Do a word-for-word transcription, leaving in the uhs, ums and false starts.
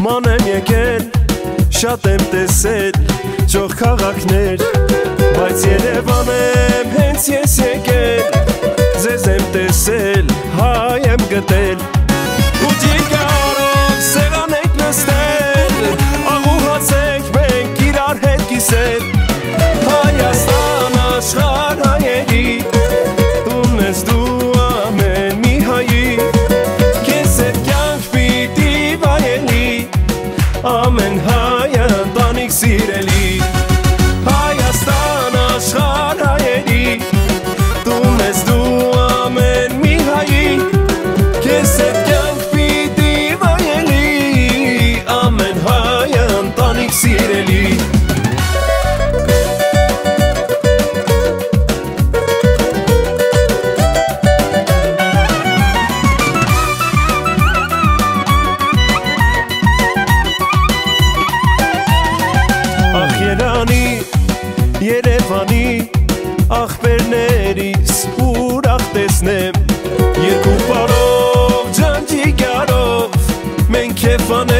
Ման եմ եկել, շատ եմ տեսել ճոխ քաղաքներ, բայց Երևան եմ հենց ես եկել, ձեզ եմ տեսել, հայ եմ գտել, ու ճիգարով սեղան ենք նստել, աղուհաց ենք մենք իրար հետ կիսել, Հայաստան աշխարհ հայերի, տունն ես դու ամեն մի հայի, քեզ հետ կյանք պիտի վայելի, ամեն հայ ընտանիք սիրելի, Հայաստան աշխարհ հայերի, տունն ես դու ամեն մի հայի, քեզ հետ կյանք պիտի վայելի, ամեն հայ ընտանիք սիրելի Երևանի աղբերներիս ուրախ տեսնեմ Երկու պարով ջանջիկարով մենք քեֆ անենք